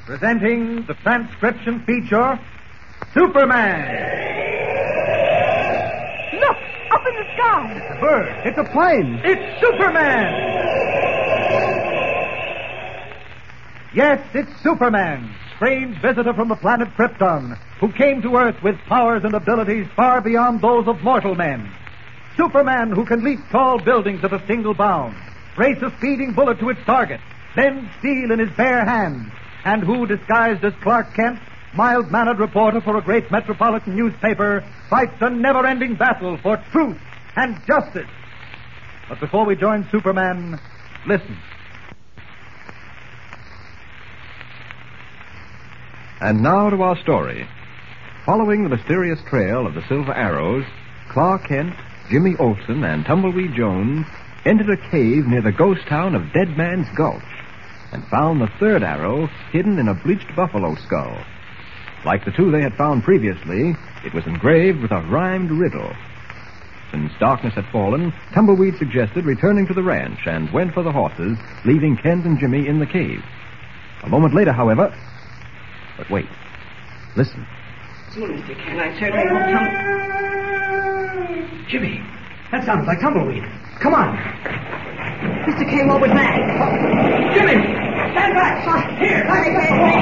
Presenting the transcription feature, Superman. Look, up in the sky. It's a bird. It's a plane. It's Superman. Yes, it's Superman, strange visitor from the planet Krypton, who came to Earth with powers and abilities far beyond those of mortal men. Superman, who can leap tall buildings at a single bound, race a speeding bullet to its target, bend steel in his bare hands, and who, disguised as Clark Kent, mild-mannered reporter for a great metropolitan newspaper, fights a never-ending battle for truth and justice. But before we join Superman, listen. And now to our story. Following the mysterious trail of the Silver Arrows, Clark Kent, Jimmy Olsen, and Tumbleweed Jones entered a cave near the ghost town of Dead Man's Gulch and found the third arrow hidden in a bleached buffalo skull. Like the two they had found previously, it was engraved with a rhymed riddle. Since darkness had fallen, Tumbleweed suggested returning to the ranch and went for the horses, leaving Kent and Jimmy in the cave. A moment later, however... But wait. Listen. Gee, Mr. Kent, I certainly hope Jimmy, that sounds like Tumbleweed. Come on. Mr. Kent, what was that? Jimmy, stand back. Here, let me go.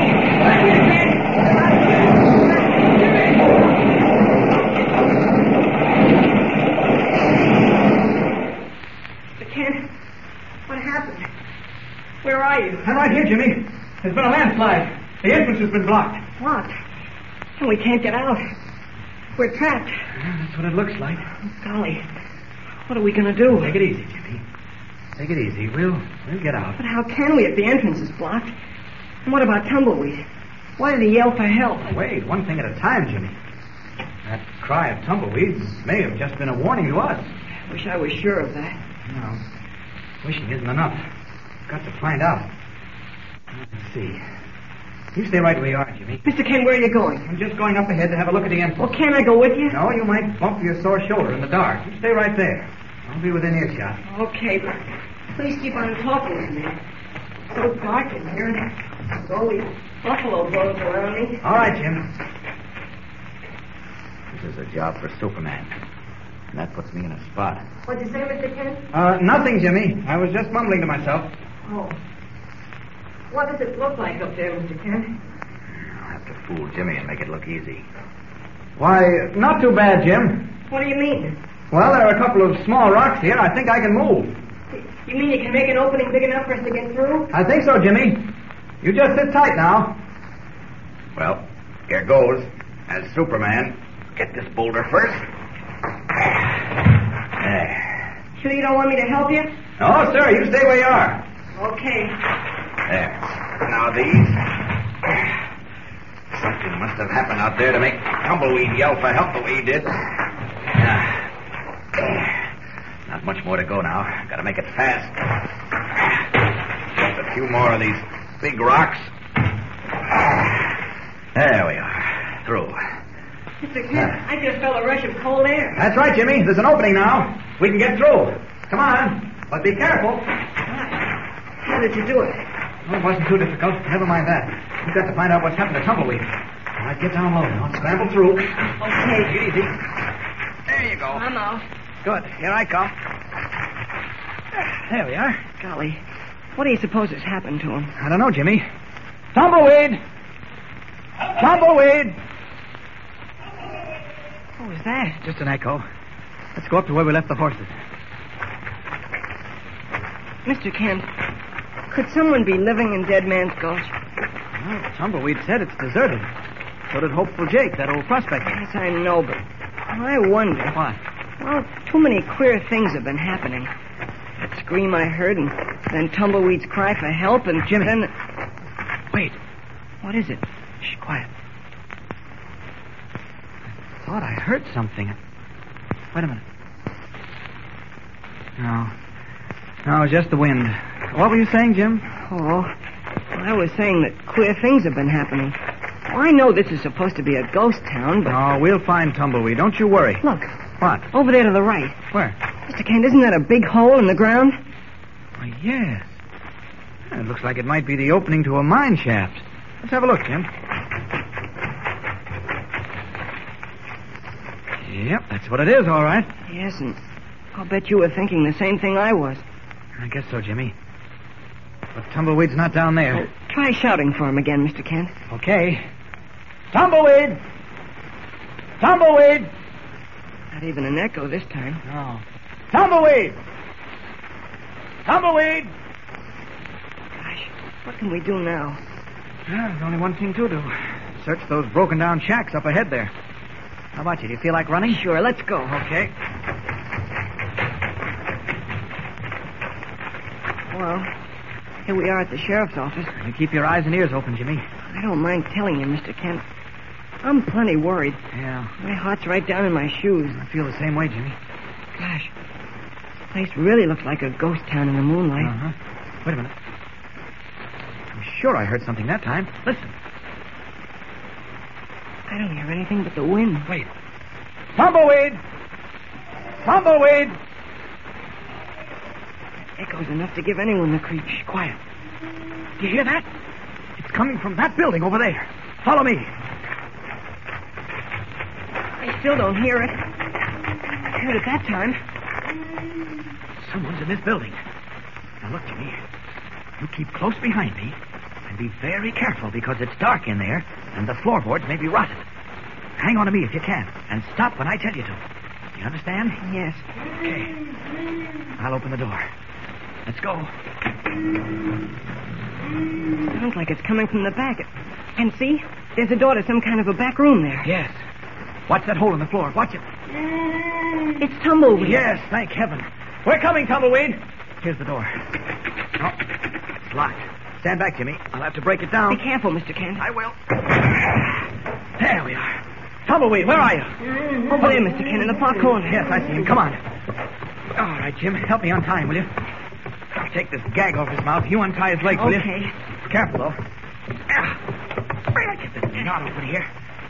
Mr. Kent, what happened? Where are you? I'm right here, Jimmy. There's been a landslide. The entrance has been blocked. What? And we can't get out. We're trapped. Yeah, that's what it looks like. Golly, what are we going to do? Take it easy, Jimmy. Take it easy. We'll get out. But how can we if the entrance is blocked? And what about Tumbleweed? Why did he yell for help? Wait, one thing at a time, Jimmy. That cry of Tumbleweed's may have just been a warning to us. I wish I was sure of that. No, wishing isn't enough. Got to find out. Let's see. You stay right where you are, Jimmy. Mr. Kent, where are you going? I'm just going up ahead to have a look at the entrance. Well, can't I go with you? No, you might bump your sore shoulder in the dark. You stay right there. I'll be within earshot. Okay, but please keep on talking to me. It's so dark in here, and there's all these buffalo bones around me. All right, Jim. This is a job for Superman. And that puts me in a spot. What'd you say, Mr. Kent? Nothing, Jimmy. I was just mumbling to myself. Oh. What does it look like up there, Mr. Kent? I'll have to fool Jimmy and make it look easy. Why, not too bad, Jim. What do you mean? Well, there are a couple of small rocks here. I think I can move. You mean you can make an opening big enough for us to get through? I think so, Jimmy. You just sit tight now. Well, here goes. As Superman, get this boulder first. There. Sure you don't want me to help you? No, sir. You stay where you are. Okay. There. Now these. Something must have happened out there to make Tumbleweed yell for help the way he did. Not much more to go now. Got to make it fast. Just a few more of these big rocks. There we are. Through. Mr. Kent, I just felt a rush of cold air. That's right, Jimmy. There's an opening now. We can get through. Come on. But be careful. How did you do it? Well, it wasn't too difficult. Never mind that. We've got to find out what's happened to Tumbleweed. All right, get down low now. Scramble through. Okay. Take it easy. There you go. I'm out. Good. Here I come. There we are. Golly, what do you suppose has happened to him? I don't know, Jimmy. Tumbleweed! Tumbleweed! What was that? Just an echo. Let's go up to where we left the horses. Mr. Kent, could someone be living in Dead Man's Gulch? Well, Tumbleweed said it's deserted. So did Hopeful Jake, that old prospector. Yes, I know, but I wonder. What? Well, too many queer things have been happening. That scream I heard, and then Tumbleweed's cry for help, and Jimmy. then... Wait. What is it? Shh, quiet. I thought I heard something. Wait a minute. No, it was just the wind. What were you saying, Jim? Oh, I was saying that queer things have been happening. Well, I know this is supposed to be a ghost town, but... No, we'll find Tumbleweed. Don't you worry. Look. What? Over there to the right. Where? Mr. Kent, isn't that a big hole in the ground? Oh, yes. It looks like it might be the opening to a mine shaft. Let's have a look, Jim. Yep, that's what it is, all right. Yes, and I'll bet you were thinking the same thing I was. I guess so, Jimmy. But Tumbleweed's not down there. Well, try shouting for him again, Mr. Kent. Okay. Tumbleweed! Tumbleweed! Not even an echo this time. No. Tumbleweed! Tumbleweed! Gosh, what can we do now? Well, there's only one thing to do. Search those broken down shacks up ahead there. How about you? Do you feel like running? Sure, let's go. Okay. Well, here we are at the sheriff's office. You keep your eyes and ears open, Jimmy. I don't mind telling you, Mr. Kent. I'm plenty worried. Yeah. My heart's right down in my shoes. I feel the same way, Jimmy. Gosh, this place really looks like a ghost town in the moonlight. Uh-huh. Wait a minute. I'm sure I heard something that time. Listen. I don't hear anything but the wind. Wait. Tumbleweed! Tumbleweed! Echoes enough to give anyone the creeps. Shh, quiet. Do you hear that? It's coming from that building over there. Follow me. I still don't hear it. I heard it that time. Someone's in this building. Now look, Jimmy. You keep close behind me and be very careful because it's dark in there and the floorboards may be rotted. Hang on to me if you can and stop when I tell you to. You understand? Yes. Okay. I'll open the door. Let's go. Sounds like it's coming from the back. And see? There's a door to some kind of a back room there. Yes. Watch that hole in the floor. Watch it. It's Tumbleweed. Yes, thank heaven. We're coming, Tumbleweed. Here's the door. Oh, it's locked. Stand back, Jimmy. I'll have to break it down. Be careful, Mr. Kent. I will. There we are. Tumbleweed, where are you? Over there, Mr. Kent, in the far corner. Yes, I see him. Come on. All right, Jim. Help me untie him, will you? I'll take this gag off his mouth. You untie his legs, will you? Okay. Careful, though. Get this knot open here.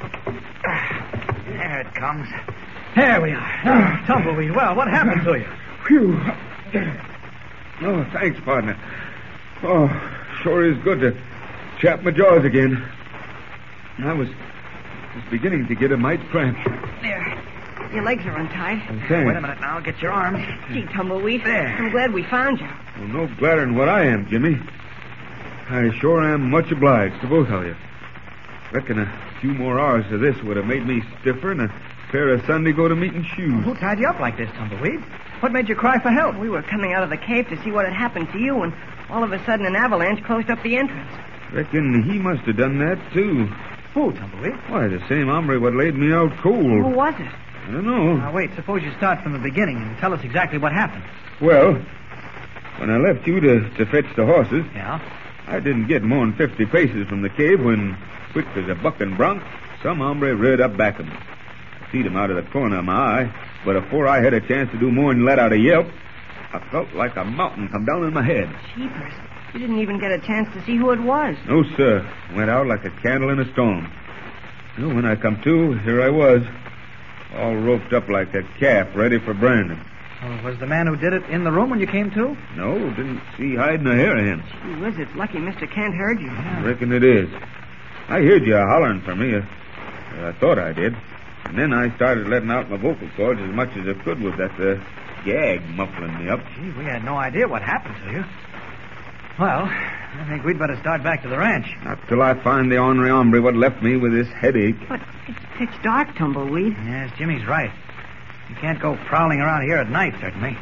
There it comes. There we are. Tumbleweed, well, what happened to you? Phew. Oh, thanks, partner. Oh, sure is good to chap my jaws again. I was beginning to get a mite cramp. There. Your legs are untied. Thanks. Wait a minute now. Get your arms. Gee, Tumbleweed. There. I'm glad we found you. Well, no gladder than what I am, Jimmy. I sure am much obliged to both of you. Reckon a few more hours of this would have made me stiffer than a pair of Sunday go-to-meeting shoes. Who tied you up like this, Tumbleweed? What made you cry for help? We were coming out of the cave to see what had happened to you, and all of a sudden an avalanche closed up the entrance. Reckon he must have done that, too. Who, Tumbleweed? Why, the same hombre what laid me out Who cold. was it? I don't know. Now, wait. Suppose you start from the beginning and tell us exactly what happened. Well, when I left you to fetch the horses, Yeah? I didn't get more than 50 paces from the cave when, quick as a bucking bronc, some hombre reared up back of me. I seen him out of the corner of my eye, but before I had a chance to do more than let out a yelp, I felt like a mountain come down in my head. Jeepers. You didn't even get a chance to see who it was. No, sir. Went out like a candle in a storm. Well, when I come to, here I was, all roped up like a calf ready for branding. Was the man who did it in the room when you came to? No, didn't see hiding a hair of him. Gee whiz, it's lucky Mr. Kent heard you. Reckon it is. I heard you hollering for me. I thought I did. And then I started letting out my vocal cords as much as I could with that gag muffling me up. Gee, we had no idea what happened to you. Well, I think we'd better start back to the ranch. Not till I find the ornery hombre what left me with this headache. But it's pitch dark, Tumbleweed. Yes, Jimmy's right. You can't go prowling around here at night, certainly.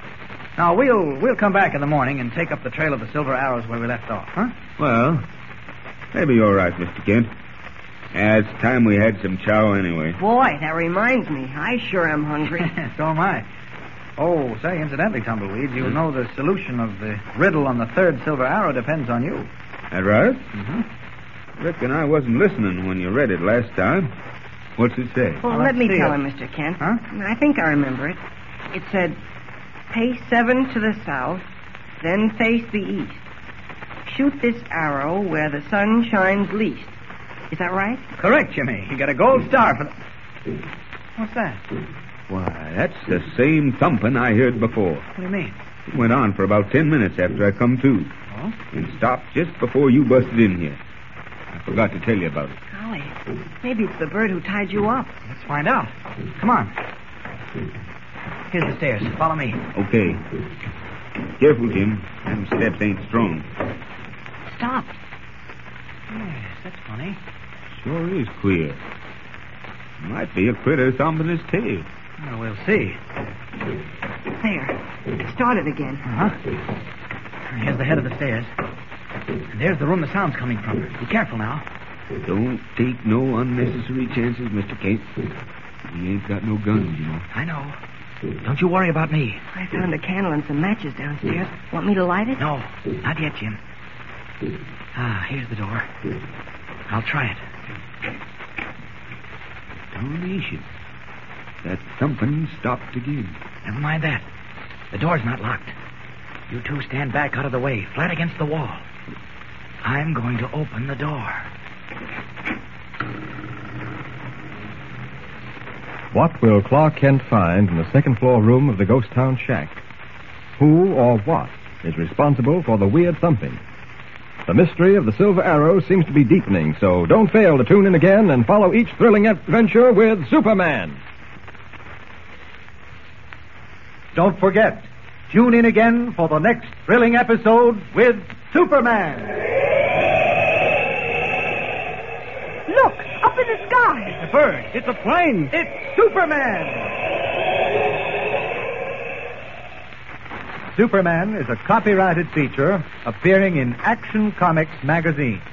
Now, we'll come back in the morning and take up the trail of the Silver Arrows where we left off, huh? Well, maybe you're right, Mr. Kent. Yeah, it's time we had some chow anyway. Boy, that reminds me. I sure am hungry. So am I. Oh, say, incidentally, Tumbleweed, you know the solution of the riddle on the third Silver Arrow depends on you. That right? Mm-hmm. Reckon I wasn't listening when you read it last time. What's it say? Well, let's let me see tell it. him, Mr. Kent. Huh? I think I remember it. It said, pace 7 to the south, then face the east. Shoot this arrow where the sun shines least. Is that right? Correct, Jimmy. You got a gold star for the... What's that? Why, that's the same thumping I heard before. What do you mean? It went on for about 10 minutes after I come to. Oh? And stopped just before you busted in here. I forgot to tell you about it. Golly, maybe it's the bird who tied you up. Let's find out. Come on. Here's the stairs. Follow me. Okay. Careful, Jim. Them steps ain't strong. Stop. Yes, that's funny. Sure is queer. Might be a critter thumping his tail. Well, we'll see. There. It started again. Uh-huh. Here's the head of the stairs. And there's the room the sound's coming from. Be careful now. Don't take no unnecessary chances, Mr. Kate. He ain't got no guns, you know. I know. Don't you worry about me. I found a candle and some matches downstairs. Want me to light it? No, not yet, Jim. Here's the door. I'll try it. Darnation. That thumping stopped again. Never mind that. The door's not locked. You two stand back out of the way, flat against the wall. I'm going to open the door. What will Clark Kent find in the second-floor room of the ghost town shack? Who or what is responsible for the weird thumping? The mystery of the Silver Arrow seems to be deepening, so don't fail to tune in again and follow each thrilling adventure with Superman. Don't forget, tune in again for the next thrilling episode with Superman. Look, up in the sky. It's a bird. It's a plane. It's Superman. Superman is a copyrighted feature appearing in Action Comics magazine.